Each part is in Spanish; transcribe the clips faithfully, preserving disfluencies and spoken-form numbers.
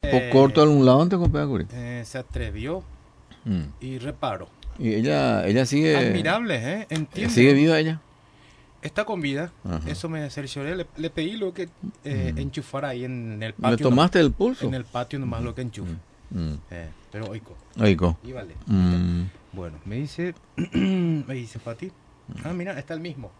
¿O corto a algún lado antes con Pegacuri? Eh, se atrevió mm. y reparó. Y ella, ella sigue... Admirable, ¿eh? Entiende. ¿Sigue viva ella? Está con vida. Ajá. Eso me cercioré. Le, le pedí lo que eh, mm. enchufara ahí en el patio. ¿Le tomaste no, el pulso? En el patio nomás mm. lo que enchufe. Mm. Eh, pero oico. Oico. Y vale. Mm. Bueno, me dice... me dice Pati. Ah, mira, está el mismo.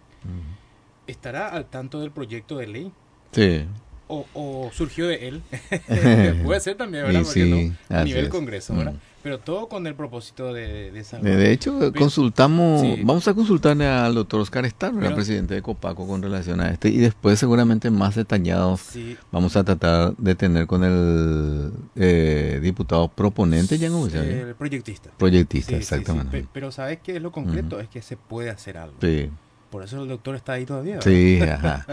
Mm. ¿Estará al tanto del proyecto de ley? Sí. O, o surgió de él. Puede ser también, ¿verdad? Porque sí, no, a nivel es. Congreso, ¿verdad? Mm. Pero todo con el propósito de, de salvar. De hecho, pero, consultamos, sí. vamos a consultarle al doctor Oscar Estar, el presidente de Copaco, con relación a este, y después seguramente más detallado sí. vamos a tratar de tener con el eh, diputado proponente, ya no, el proyectista. Proyectista, sí, exactamente. Sí, sí. Pero ¿sabes qué es lo concreto? Uh-huh. Es que se puede hacer algo. Sí. Por eso el doctor está ahí todavía, ¿verdad? Sí, ajá.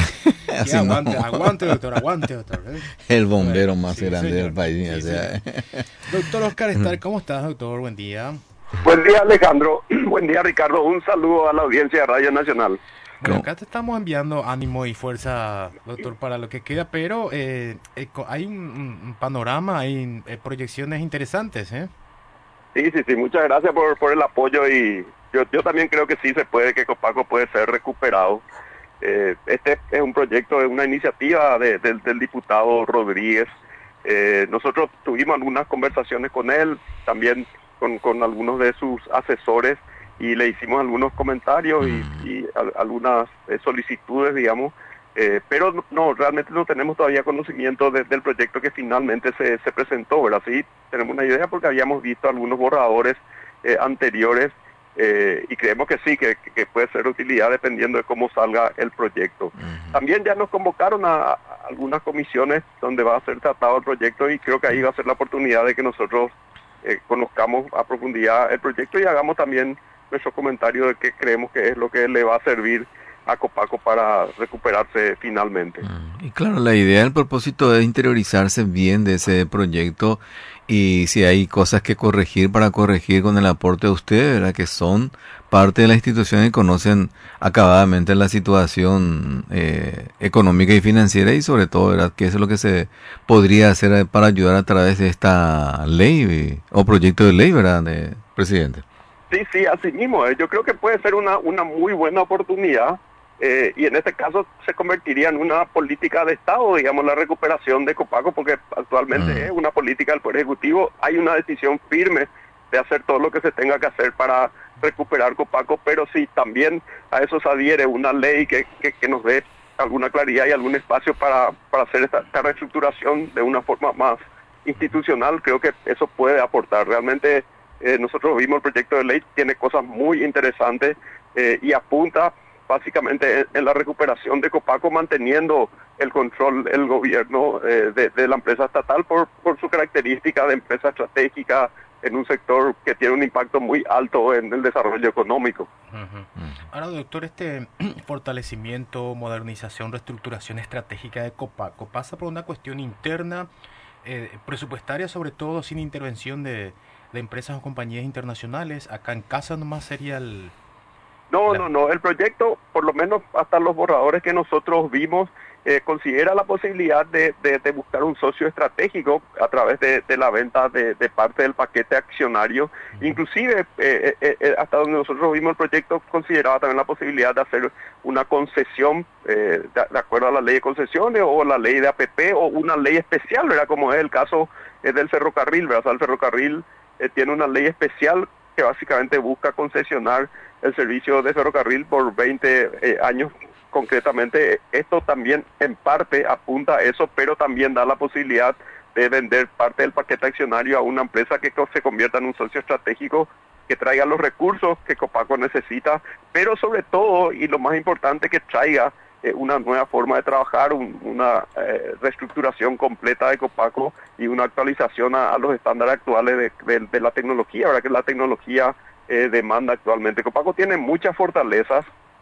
Así aguante, no. aguante, doctor, aguante, doctor. ¿eh? El bombero más sí, grande señor. del país. Sí, o sea. Doctor Oscar Estar, ¿cómo estás, doctor? Buen día. Buen día, Alejandro. Buen día, Ricardo. Un saludo a la audiencia de Radio Nacional. Bueno, acá te estamos enviando ánimo y fuerza, doctor, para lo que queda, pero eh, eh, hay un, un panorama, hay eh, proyecciones interesantes, ¿eh? Sí, sí, sí. Muchas gracias por, por el apoyo y yo, yo también creo que sí se puede, que Copaco puede ser recuperado. Eh, este es un proyecto, es una iniciativa de, de, del diputado Rodríguez. Eh, nosotros tuvimos algunas conversaciones con él, también con, con algunos de sus asesores, y le hicimos algunos comentarios y, y a, algunas eh, solicitudes, digamos, eh, pero no, no, realmente no tenemos todavía conocimiento de, del proyecto que finalmente se, se presentó, ¿verdad? Sí, tenemos una idea porque habíamos visto algunos borradores eh, anteriores, Eh, y creemos que sí, que, que puede ser de utilidad dependiendo de cómo salga el proyecto. Uh-huh. También ya nos convocaron a, a algunas comisiones donde va a ser tratado el proyecto y creo que ahí va a ser la oportunidad de que nosotros eh, conozcamos a profundidad el proyecto y hagamos también nuestro comentario de qué creemos que es lo que le va a servir a Copaco para recuperarse finalmente. Uh-huh. Y claro, la idea, el propósito es interiorizarse bien de ese proyecto. Y si hay cosas que corregir, para corregir con el aporte de ustedes, ¿verdad? Que son parte de la institución y conocen acabadamente la situación eh, económica y financiera y sobre todo, ¿verdad? ¿Qué es lo que se podría hacer para ayudar a través de esta ley o proyecto de ley, ¿verdad, de, presidente? Sí, sí, así mismo. Eh. Yo creo que puede ser una, una muy buena oportunidad. Eh, y en este caso se convertiría en una política de Estado, digamos, la recuperación de Copaco, porque actualmente mm. es una política del Poder Ejecutivo. Hay una decisión firme de hacer todo lo que se tenga que hacer para recuperar Copaco, pero sí, también a eso se adhiere una ley que, que, que nos dé alguna claridad y algún espacio para, para hacer esta, esta reestructuración de una forma más institucional. Creo que eso puede aportar. Realmente eh, nosotros vimos el proyecto de ley, tiene cosas muy interesantes eh, y apunta básicamente en la recuperación de Copaco, manteniendo el control el gobierno eh, de, de la empresa estatal por, por su característica de empresa estratégica en un sector que tiene un impacto muy alto en el desarrollo económico. Uh-huh. Uh-huh. Ahora, doctor, este fortalecimiento, modernización, reestructuración estratégica de Copaco pasa por una cuestión interna, eh, presupuestaria sobre todo, sin intervención de, de empresas o compañías internacionales. Acá en casa nomás sería el... No, no, no. El proyecto, por lo menos hasta los borradores que nosotros vimos, eh, considera la posibilidad de, de, de buscar un socio estratégico a través de, de la venta de, de parte del paquete accionario. Uh-huh. Inclusive, eh, eh, eh, hasta donde nosotros vimos el proyecto, consideraba también la posibilidad de hacer una concesión, eh, de, de acuerdo a la ley de concesiones o la ley de A P P o una ley especial, ¿verdad? Como es el caso eh, del ferrocarril, ¿verdad? O sea, el ferrocarril eh, tiene una ley especial que básicamente busca concesionar el servicio de ferrocarril por veinte eh, años concretamente. Esto también en parte apunta a eso, pero también da la posibilidad de vender parte del paquete accionario a una empresa que se convierta en un socio estratégico, que traiga los recursos que Copaco necesita, pero sobre todo, y lo más importante, que traiga eh, una nueva forma de trabajar, un, una eh, reestructuración completa de Copaco y una actualización a, a los estándares actuales de, de, de la tecnología, ¿verdad? Que la tecnología Eh, demanda actualmente. Copaco tiene muchas fortalezas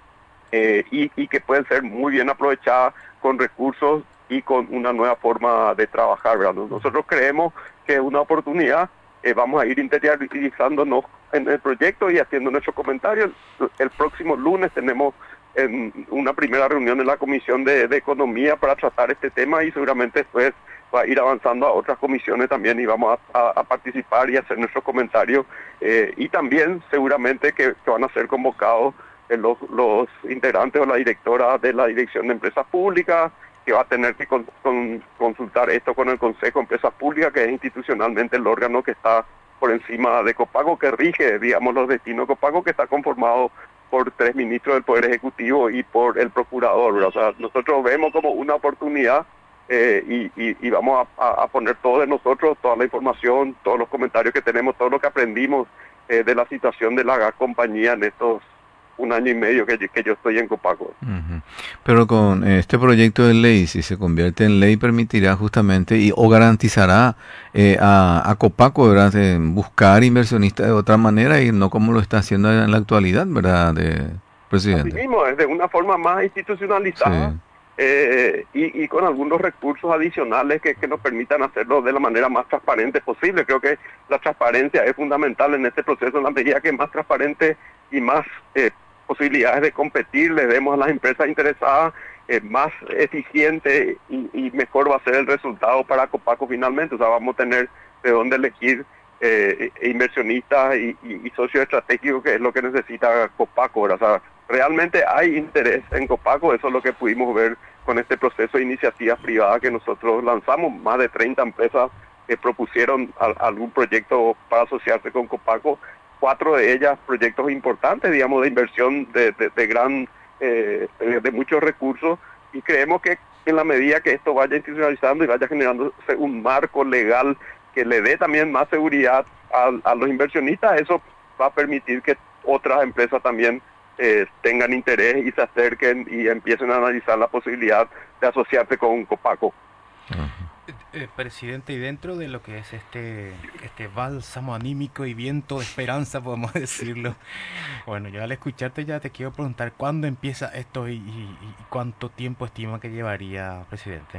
eh, y, y que pueden ser muy bien aprovechadas con recursos y con una nueva forma de trabajar, ¿verdad? Nosotros creemos que es una oportunidad, eh, vamos a ir interiorizándonos en el proyecto y haciendo nuestros comentarios. El próximo lunes tenemos eh, una primera reunión en la Comisión de, de Economía para tratar este tema y seguramente después va a ir avanzando a otras comisiones también y vamos a, a, a participar y hacer nuestros comentarios. Eh, y también seguramente que, que van a ser convocados eh, los, los integrantes o la directora de la Dirección de Empresas Públicas, que va a tener que con, con, consultar esto con el Consejo de Empresas Públicas, que es institucionalmente el órgano que está por encima de Copaco, que rige, digamos, los destinos de Copaco, que está conformado por tres ministros del Poder Ejecutivo y por el Procurador, ¿verdad? O sea, nosotros vemos como una oportunidad eh, y, y, y vamos a, a poner todo de nosotros, toda la información, todos los comentarios que tenemos, todo lo que aprendimos eh, de la situación de la compañía en estos un año y medio que, que yo estoy en Copaco. Uh-huh. Pero con este proyecto de ley, si se convierte en ley, permitirá justamente y o garantizará eh, a, a Copaco, ¿verdad?, de buscar inversionistas de otra manera y no como lo está haciendo en la actualidad, ¿verdad, de, presidente? Así mismo, es de una forma más institucionalizada. Sí. Eh, y, y con algunos recursos adicionales que, que nos permitan hacerlo de la manera más transparente posible. Creo que la transparencia es fundamental en este proceso, en la medida que más transparente y más eh, posibilidades de competir le demos a las empresas interesadas, eh, más eficiente y, y mejor va a ser el resultado para Copaco finalmente. O sea, vamos a tener de dónde elegir eh, inversionistas y, y, y socios estratégicos, que es lo que necesita Copaco. O sea, realmente hay interés en Copaco, eso es lo que pudimos ver con este proceso de iniciativas privadas que nosotros lanzamos. Más de treinta empresas que propusieron a, a algún proyecto para asociarse con Copaco, cuatro de ellas proyectos importantes, digamos, de inversión de, de, de gran, eh, de muchos recursos, y creemos que en la medida que esto vaya institucionalizando y vaya generándose un marco legal que le dé también más seguridad a, a los inversionistas, eso va a permitir que otras empresas también eh, tengan interés y se acerquen y empiecen a analizar la posibilidad de asociarse con Copaco. Uh-huh. Eh, presidente, y dentro de lo que es este este bálsamo anímico y viento de esperanza, podemos decirlo, bueno, yo al escucharte ya te quiero preguntar cuándo empieza esto y, y, y cuánto tiempo estima que llevaría, presidente.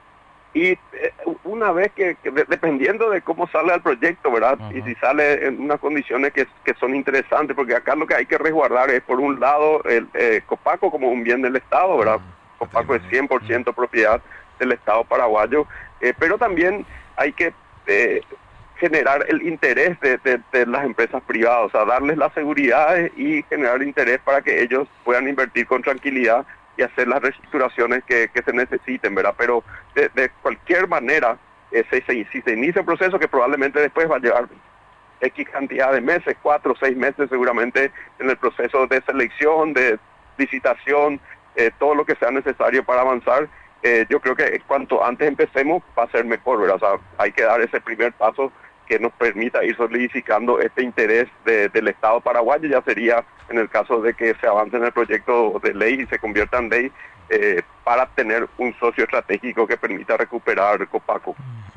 Y eh, una vez que, que de, dependiendo de cómo sale el proyecto, ¿verdad? Uh-huh. Y si sale en unas condiciones que, que son interesantes, porque acá lo que hay que resguardar es, por un lado, el eh, Copaco como un bien del Estado, ¿verdad? Uh-huh. Copaco es cien por ciento uh-huh. propiedad del Estado paraguayo, eh, pero también hay que eh, generar el interés de, de, de las empresas privadas, o sea, darles las seguridades y generar interés para que ellos puedan invertir con tranquilidad y hacer las reestructuraciones que, que se necesiten, ¿verdad? Pero de, de cualquier manera, eh, si, si, si se inicia un proceso que probablemente después va a llevar X cantidad de meses, cuatro o seis meses seguramente, en el proceso de selección, de licitación, eh, todo lo que sea necesario para avanzar. Eh, yo creo que cuanto antes empecemos va a ser mejor, ¿verdad? O sea, hay que dar ese primer paso que nos permita ir solidificando este interés de, del Estado paraguayo. Ya sería en el caso de que se avance en el proyecto de ley y se convierta en ley, eh, para tener un socio estratégico que permita recuperar Copaco.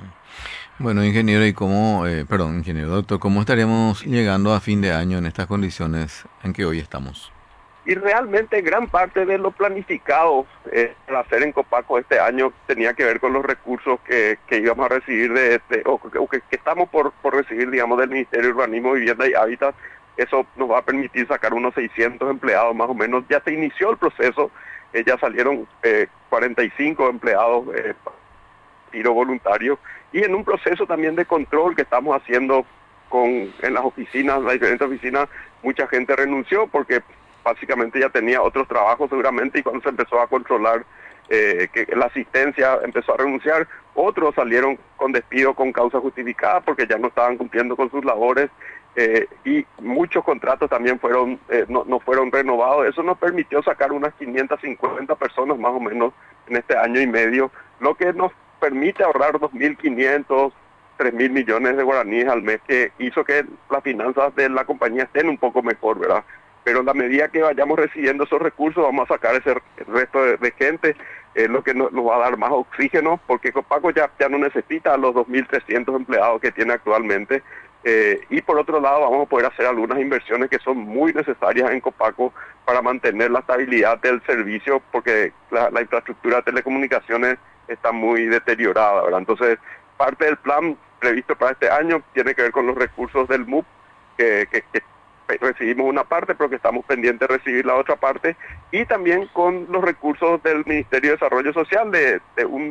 Bueno, ingeniero, ¿y cómo, eh, perdón, ingeniero, doctor, cómo estaríamos llegando a fin de año en estas condiciones en que hoy estamos? Y realmente gran parte de lo planificado eh, para hacer en Copaco este año tenía que ver con los recursos que, que íbamos a recibir, de, de o, o que, que estamos por, por recibir, digamos, del Ministerio de Urbanismo, Vivienda y Hábitat. Eso nos va a permitir sacar unos seiscientos empleados más o menos. Ya se inició el proceso, eh, ya salieron eh, cuarenta y cinco empleados eh, tiro voluntario, y en un proceso también de control que estamos haciendo con en las oficinas, las diferentes oficinas. Mucha gente renunció porque básicamente ya tenía otros trabajos seguramente, y cuando se empezó a controlar eh, que la asistencia empezó a renunciar, otros salieron con despido con causa justificada porque ya no estaban cumpliendo con sus labores, eh, y muchos contratos también fueron eh, no, no fueron renovados. Eso nos permitió sacar unas quinientas cincuenta personas más o menos en este año y medio, lo que nos permite ahorrar dos mil quinientos, tres mil millones de guaraníes al mes, que hizo que las finanzas de la compañía estén un poco mejor, ¿verdad? Pero en la medida que vayamos recibiendo esos recursos, vamos a sacar ese resto de, de gente, eh, lo que nos, nos va a dar más oxígeno, porque Copaco ya, ya no necesita los dos mil trescientos empleados que tiene actualmente. Eh, y por otro lado, vamos a poder hacer algunas inversiones que son muy necesarias en Copaco para mantener la estabilidad del servicio, porque la, la infraestructura de telecomunicaciones está muy deteriorada, ¿verdad? Entonces, parte del plan previsto para este año tiene que ver con los recursos del M U P, que, que, que recibimos una parte, pero que estamos pendientes de recibir la otra parte, y también con los recursos del Ministerio de Desarrollo Social, de, de un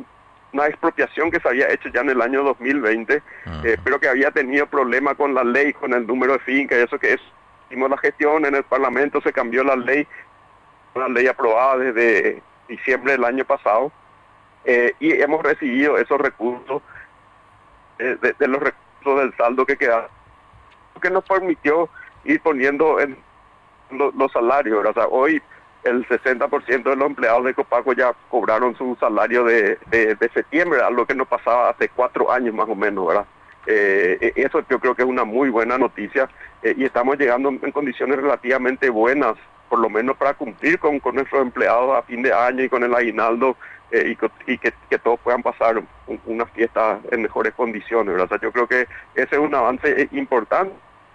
una expropiación que se había hecho ya en el año dos mil veinte, Ajá. eh, pero que había tenido problemas con la ley, con el número de finca y eso que es. Hicimos la gestión en el Parlamento, se cambió la ley, una ley aprobada desde diciembre del año pasado, eh, y hemos recibido esos recursos, eh, de, de los recursos del saldo que queda, que nos permitió ir poniendo en lo, los salarios, ¿verdad? O sea, hoy el sesenta por ciento de los empleados de Copaco ya cobraron su salario de, de, de septiembre, algo que no pasaba hace cuatro años más o menos, ¿verdad? Eh, eso yo creo que es una muy buena noticia, eh, y estamos llegando en condiciones relativamente buenas, por lo menos para cumplir con, con nuestros empleados a fin de año y con el aguinaldo, eh, y, y que, que todos puedan pasar un, una fiesta en mejores condiciones, ¿verdad? O sea, yo creo que ese es un avance importante.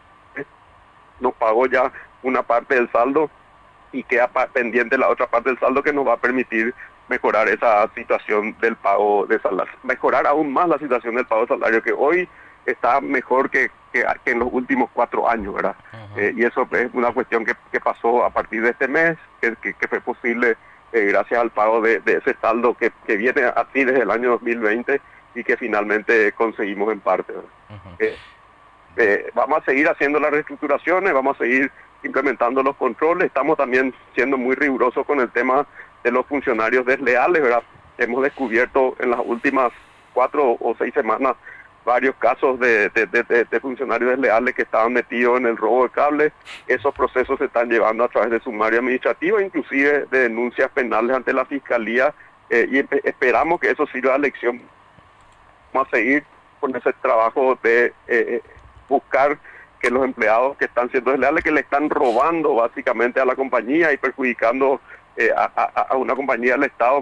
Nos pagó ya una parte del saldo y queda pendiente la otra parte del saldo que nos va a permitir mejorar esa situación del pago de salario, mejorar aún más la situación del pago de salario, que hoy está mejor que, que, que en los últimos cuatro años, ¿verdad? Uh-huh. Eh, y eso es una cuestión que, que pasó a partir de este mes, que, que, que fue posible eh, gracias al pago de, de ese saldo que, que viene así desde el año dos mil veinte y que finalmente conseguimos en parte, ¿verdad? Uh-huh. eh, eh, vamos a seguir haciendo las reestructuraciones, vamos a seguir implementando los controles, estamos también siendo muy rigurosos con el tema de los funcionarios desleales, ¿verdad? Hemos descubierto en las últimas cuatro o seis semanas varios casos de, de, de, de funcionarios desleales que estaban metidos en el robo de cables. Esos procesos se están llevando a través de sumario administrativo, inclusive de denuncias penales ante la Fiscalía, eh, y esperamos que eso sirva de lección. Vamos a seguir con ese trabajo de eh, buscar que los empleados que están siendo desleales, que le están robando básicamente a la compañía y perjudicando eh, a, a, a una compañía del Estado,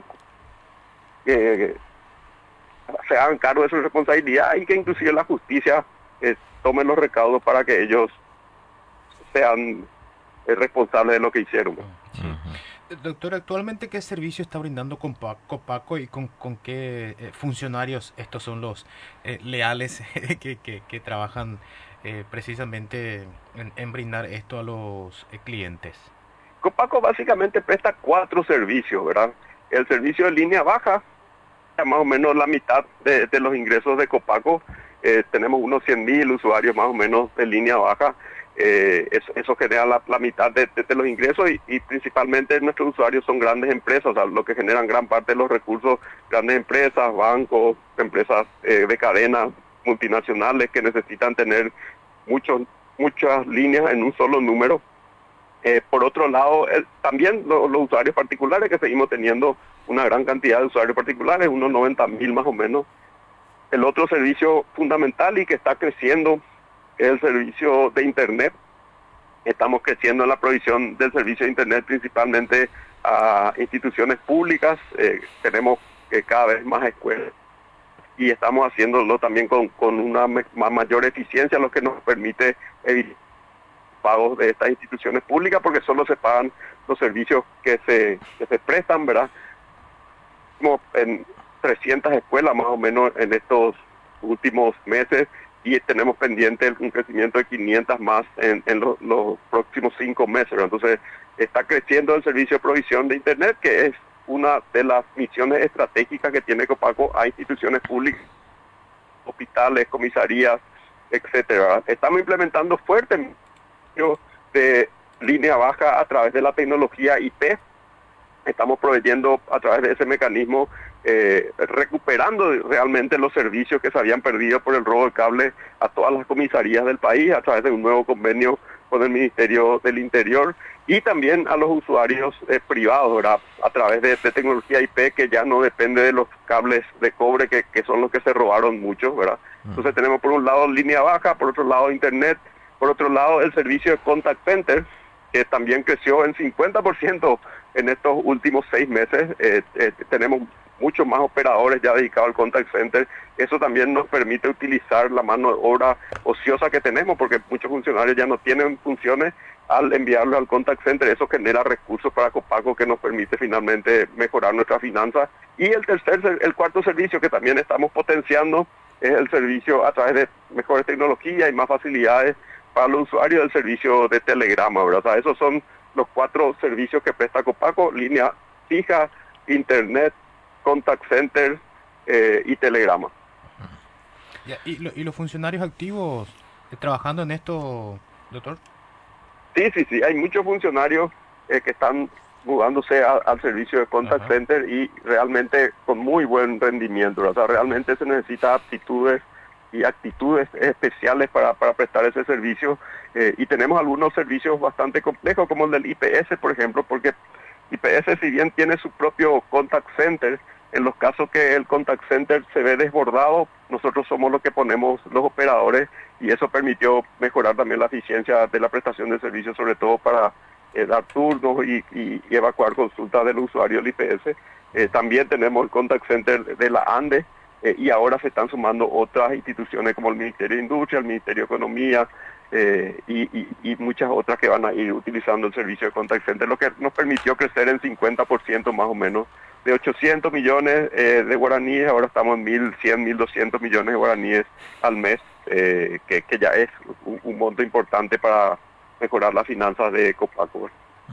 que se hagan cargo de su responsabilidad y que inclusive la justicia eh, tome los recaudos para que ellos sean eh, responsables de lo que hicieron. Sí. Uh-huh. Doctor, ¿actualmente qué servicio está brindando Copaco y con, con qué eh, funcionarios estos son los eh, leales que, que, que trabajan eh, precisamente en, en brindar esto a los eh, clientes? Copaco básicamente presta cuatro servicios, ¿verdad? El servicio de línea baja, más o menos la mitad de, de los ingresos de Copaco. Eh, tenemos unos cien mil usuarios más o menos de línea baja. Eh, eso, eso genera la, la mitad de, de, de los ingresos y, y principalmente nuestros usuarios son grandes empresas, o sea, lo que generan gran parte de los recursos, grandes empresas, bancos, empresas eh, de cadenas multinacionales que necesitan tener muchos muchas líneas en un solo número. Eh, por otro lado, el, también lo, los usuarios particulares, que seguimos teniendo una gran cantidad de usuarios particulares, unos noventa mil más o menos. El otro servicio fundamental y que está creciendo es el servicio de Internet. Estamos creciendo en la provisión del servicio de Internet principalmente a instituciones públicas. Eh, tenemos eh, cada vez más escuelas y estamos haciéndolo también con, con una me, mayor eficiencia, lo que nos permite evitar pagos de estas instituciones públicas, porque solo se pagan los servicios que se, que se prestan, ¿verdad? Como en trescientas escuelas más o menos en estos últimos meses, y tenemos pendiente un crecimiento de quinientas más en, en lo, los próximos cinco meses, ¿verdad? Entonces está creciendo el servicio de provisión de Internet, que es una de las misiones estratégicas que tiene Copaco a instituciones públicas, hospitales, comisarías, etcétera. Estamos implementando fuertemente de línea baja a través de la tecnología I P. Estamos proveyendo a través de ese mecanismo, eh, recuperando realmente los servicios que se habían perdido por el robo de cable a todas las comisarías del país a través de un nuevo convenio con el Ministerio del Interior, y también a los usuarios eh, privados, ¿verdad? A través de, de tecnología I P, que ya no depende de los cables de cobre que, que son los que se robaron muchos, ¿verdad? Entonces tenemos por un lado línea baja, por otro lado Internet, por otro lado el servicio de Contact Center, que también creció en cincuenta por ciento en estos últimos seis meses. Eh, eh, tenemos muchos más operadores ya dedicados al Contact Center. Eso también nos permite utilizar la mano de obra ociosa que tenemos, porque muchos funcionarios ya no tienen funciones. Al enviarlo al Contact Center, eso genera recursos para Copaco que nos permite finalmente mejorar nuestras finanzas. Y el tercer, el cuarto servicio que también estamos potenciando es el servicio a través de mejores tecnologías y más facilidades para los usuarios del servicio de telegrama, ¿verdad? O sea, esos son los cuatro servicios que presta Copaco: línea fija, Internet, Contact Center eh, y telegrama. Ya, ¿Y, lo- y los funcionarios activos eh, trabajando en esto, doctor? Sí, sí, sí, hay muchos funcionarios eh, que están mudándose a- al servicio de contact Ajá. center y realmente con muy buen rendimiento. O sea, realmente se necesita aptitudes y actitudes especiales para, para prestar ese servicio. Eh, y tenemos algunos servicios bastante complejos, como el del I P S, por ejemplo, porque I P S, si bien tiene su propio contact center, en los casos que el contact center se ve desbordado, nosotros somos los que ponemos los operadores y eso permitió mejorar también la eficiencia de la prestación de servicios, sobre todo para eh, dar turnos y, y- y evacuar consultas del usuario del I P S. Eh, también tenemos el contact center de la ANDE eh, y ahora se están sumando otras instituciones como el Ministerio de Industria, el Ministerio de Economía eh, y, y- y muchas otras que van a ir utilizando el servicio de contact center, lo que nos permitió crecer en cincuenta por ciento más o menos. De ochocientos millones eh, de guaraníes, ahora estamos en mil cien, mil doscientos millones de guaraníes al mes, eh, que, que ya es un, un monto importante para mejorar las finanzas de Copaco.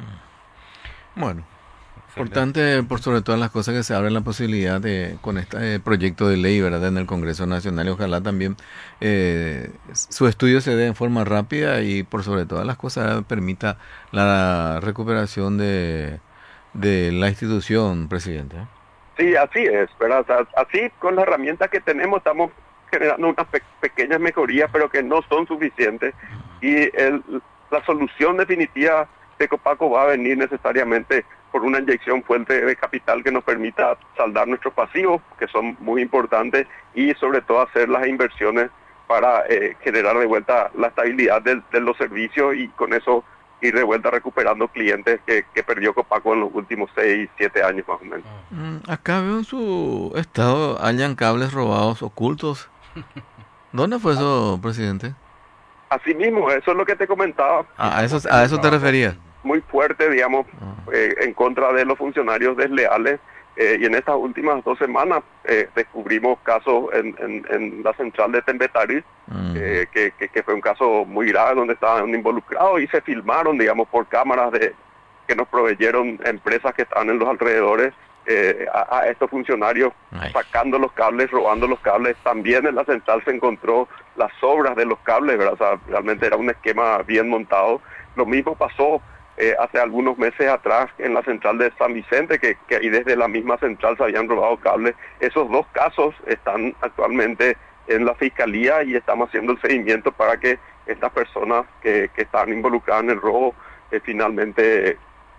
Bueno, Excelente. importante por sobre todas las cosas que se abre la posibilidad de con este eh, proyecto de ley, ¿verdad? En el Congreso Nacional y ojalá también eh, su estudio se dé en forma rápida y por sobre todas las cosas permita la recuperación de, de la institución, presidente. ¿eh? Sí, así es, ¿verdad? O sea, así con las herramientas que tenemos estamos generando unas pe- pequeñas mejorías, pero que no son suficientes y el, la solución definitiva de Copaco va a venir necesariamente por una inyección fuerte de capital que nos permita saldar nuestros pasivos, que son muy importantes, y sobre todo hacer las inversiones para eh, generar de vuelta la estabilidad del- de los servicios y con eso ir de vuelta recuperando clientes que, que perdió Copaco en los últimos seis, siete años más o menos. Mm, acá veo en su estado hallan cables robados ocultos. ¿Dónde fue eso, presidente? Asimismo, eso es lo que te comentaba. Ah, a eso, Estamos haciendo a un eso te trabajo referías. muy fuerte, digamos, Ah. eh, en contra de los funcionarios desleales. eh, y en estas últimas dos semanas eh, descubrimos casos en, en- en la central de Tembetarí, Mm. eh, que, que- que fue un caso muy grave donde estaban involucrados y se filmaron, digamos, por cámaras de que nos proveyeron empresas que estaban en los alrededores eh, a, a estos funcionarios Ay. sacando los cables, robando los cables. También en la central se encontró las sobras de los cables, ¿verdad? O sea, realmente era un esquema bien montado. Lo mismo pasó eh, hace algunos meses atrás en la central de San Vicente, que, que ahí desde la misma central se habían robado cables. Esos dos casos están actualmente en la fiscalía y estamos haciendo el seguimiento para que estas personas que, que están involucradas en el robo eh, finalmente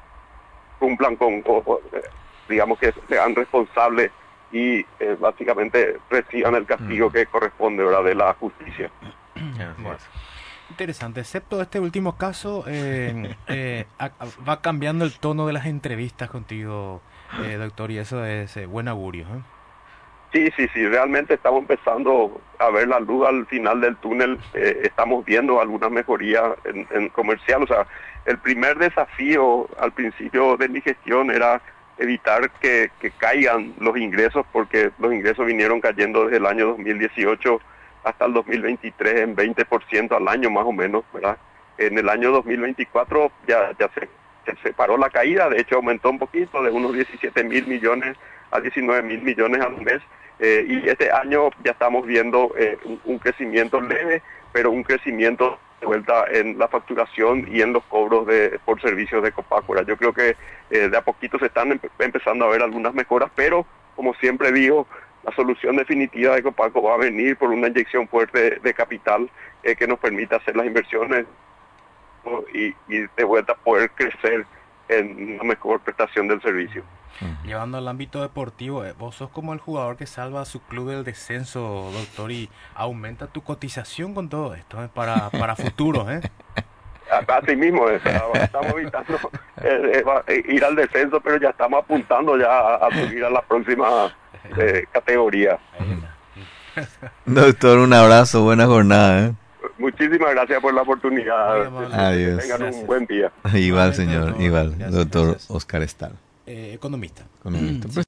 cumplan con, o- o, eh, digamos que sean responsables y eh, básicamente reciban el castigo Mm. que corresponde, ¿verdad?, de la justicia. Así Bueno, es. interesante, excepto este último caso, eh, eh, a- a- va cambiando el tono de las entrevistas contigo, eh, doctor, y eso es eh, buen augurio. ¿eh? Sí, sí, sí, realmente estamos empezando a ver la luz al final del túnel, eh, estamos viendo algunas mejorías en, en comercial, o sea, el primer desafío al principio de mi gestión era evitar que, que caigan los ingresos, porque los ingresos vinieron cayendo desde el año dos mil dieciocho hasta el dos mil veintitrés en veinte por ciento al año más o menos, ¿verdad? En el año dos mil veinticuatro ya, ya se, se separó la caída, de hecho aumentó un poquito de unos diecisiete mil millones a diecinueve mil millones al mes. Eh, y este año ya estamos viendo eh, un, un crecimiento leve, pero un crecimiento de vuelta en la facturación y en los cobros de por servicios de Copaco. Yo creo que eh, de a poquito se están empe- empezando a ver algunas mejoras, pero como siempre digo, la solución definitiva de Copaco va a venir por una inyección fuerte de, de capital eh, que nos permita hacer las inversiones, ¿no? y, y de vuelta poder crecer en una mejor prestación del servicio. Llevando al ámbito deportivo, eh, vos sos como el jugador que salva a su club del descenso, doctor, y aumenta tu cotización con todo esto, ¿eh? para, para futuros, ¿eh? Así mismo, eh, estamos evitando eh, eh, va- eh, ir al descenso, pero ya estamos apuntando ya a, a subir a la próxima eh, categoría. Ahí está. Doctor, un abrazo, buena jornada. ¿eh? Muchísimas gracias por la Muy oportunidad. amable. Adiós. Que tengan Gracias. un buen día. Igual, Igualmente, señor, doctor. igual, Gracias, doctor gracias. Oscar Estal. Eh, economista. Economista.